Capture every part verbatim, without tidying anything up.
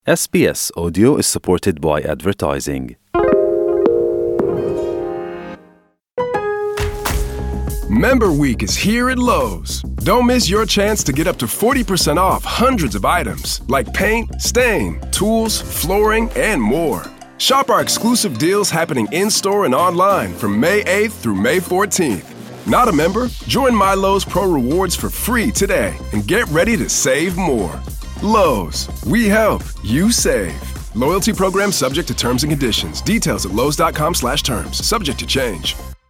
S B S Audio is supported by advertising. Member Week is here at Lowe's. Don't miss your chance to get up to forty percent off hundreds of items like paint, stain, tools, flooring, and more. Shop our exclusive deals happening in-store and online from May eighth through May fourteenth. Not a member? Join My Lowe's Pro Rewards for free today and get ready to save more. Lowe's, we help, you save. Loyalty program subject to terms and conditions. Details at lowes dot com slash terms. Subject to change.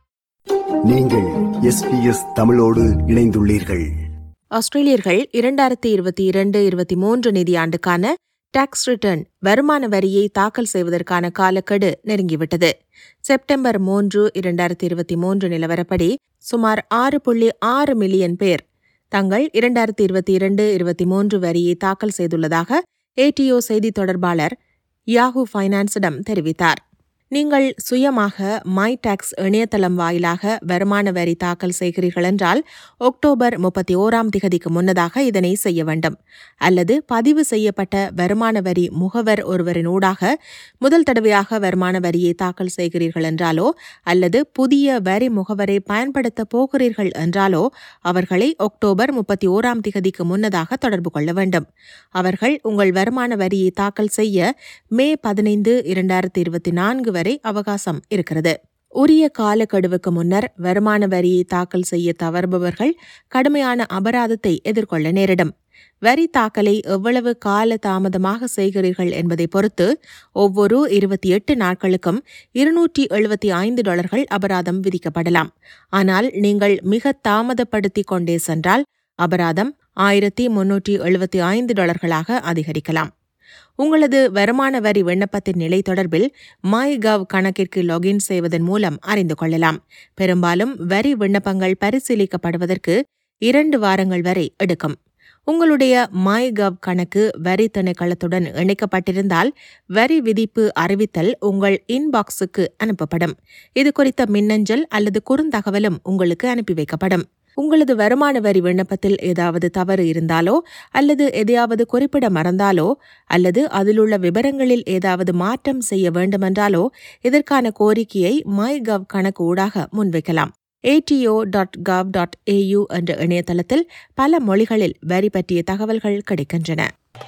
நீங்கள் S B S தமிழோடு இணைந்துள்ளீர்கள். ஆஸ்திரேலியர்கள் இரண்டாயிரத்தி இருபத்தி இரண்டு இருபத்தி மூன்று நிதியாண்டுக்கான tax return வருமான வரியை தாக்கல் செய்வதற்கான காலக்கெடு நெருங்கிவிட்டது. செப்டம்பர் மூன்று இரண்டாயிரத்தி இருபத்தி மூன்று நிலவரப்படி சுமார் ஆறு புள்ளி ஆறு மில்லியன் பேர் தங்கள் இரண்டாயிரத்தி இருபத்தி இரண்டு இருபத்தி மூன்று வரியை தாக்கல் செய்துள்ளதாக ஏடிஓ செய்தித் தொடர்பாளர் யாஹூ ஃபைனான்ஸிடம் தெரிவித்தார். நீங்கள் சுயமாக மை டாக்ஸ் இணையதளம் வாயிலாக வருமான வரி தாக்கல் செய்கிறீர்கள் என்றால் அக்டோபர் முப்பத்தி ஓராம் திகதிக்கு முன்னதாக இதனை செய்ய வேண்டும். அல்லது பதிவு செய்யப்பட்ட வருமான வரி முகவர் ஒருவரின் ஊடாக முதல் தடவையாக வருமான வரியை தாக்கல் செய்கிறீர்கள் என்றாலோ அல்லது புதிய வரி முகவரை பயன்படுத்த போகிறீர்கள் என்றாலோ அவர்களை அக்டோபர் முப்பத்தி ஓராம் திகதிக்கு முன்னதாக தொடர்பு கொள்ள வேண்டும். அவர்கள் உங்கள் வருமான வரியை தாக்கல் செய்ய மே பதினைந்து இரண்டாயிரத்தி இருபத்தி நான்கு வரை அவகாசம் இருக்கிறது. உரிய காலக்கெடுவுக்கு முன்னர் வருமான வரியை தாக்கல் செய்ய தவறுபவர்கள் கடுமையான அபராதத்தை எதிர்கொள்ள நேரிடும். வரி தாக்கலை எவ்வளவு கால தாமதமாக செய்கிறீர்கள் என்பதை பொறுத்து ஒவ்வொரு இருபத்தி எட்டு நாட்களுக்கும் இருநூற்றி எழுபத்தி ஐந்து டாலர்கள் அபராதம் விதிக்கப்படலாம். ஆனால் நீங்கள் மிக தாமதப்படுத்திக் கொண்டே சென்றால் அபராதம் ஆயிரத்தி முன்னூற்றி எழுபத்தி ஐந்து டாலர்களாக அதிகரிக்கலாம். உங்களது வருமான வரி விண்ணப்பத்தின் நிலை தொடர்பில் மை கவ் கணக்கிற்கு லாகின் செய்வதன் மூலம் அறிந்து கொள்ளலாம். பெரும்பாலும் வரி விண்ணப்பங்கள் பரிசீலிக்கப்படுவதற்கு இரண்டு வாரங்கள் வரை எடுக்கும். உங்களுடைய மை கவ் கணக்கு வரி திணைக்களத்துடன் இணைக்கப்பட்டிருந்தால் வரி விதிப்பு அறிவித்தல் உங்கள் இன்பாக்ஸுக்கு அனுப்பப்படும். இது குறித்த மின்னஞ்சல் அல்லது குறுந்தகவலும் உங்களுக்கு அனுப்பி வைக்கப்படும். உங்களது வருமான வரி விண்ணப்பத்தில் ஏதாவது தவறு இருந்தாலோ அல்லது எதையாவது குறிப்பிட மறந்தாலோ அல்லது அதிலுள்ள விவரங்களில் ஏதாவது மாற்றம் செய்ய வேண்டுமென்றாலோ இதற்கான கோரிக்கையை மை கவ் கணக்கு ஊடாக முன்வைக்கலாம். ATO dot gov dot AU என்ற இணையதளத்தில் பல மொழிகளில் வரி பற்றிய தகவல்கள் கிடைக்கின்றன.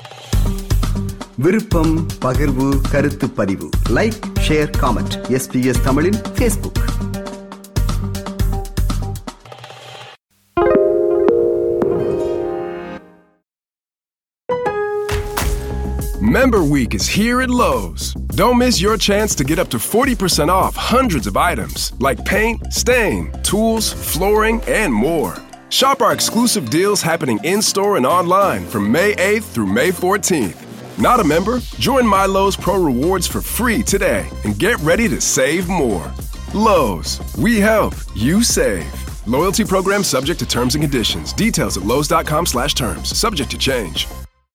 விருப்பம், பகிர்வு, கருத்து பதிவு, like, share, comment. S B S தமிழின் Facebook. Member Week is here at Lowe's. Don't miss your chance to get up to forty percent off hundreds of items like paint, stain, tools, flooring, and more. Shop our exclusive deals happening in-store and online from May eighth through May fourteenth. Not a member? Join My Lowe's Pro Rewards for free today and get ready to save more. Lowe's, we help, you save. Loyalty program subject to terms and conditions. Details at lowes dot com slash terms. Subject to change.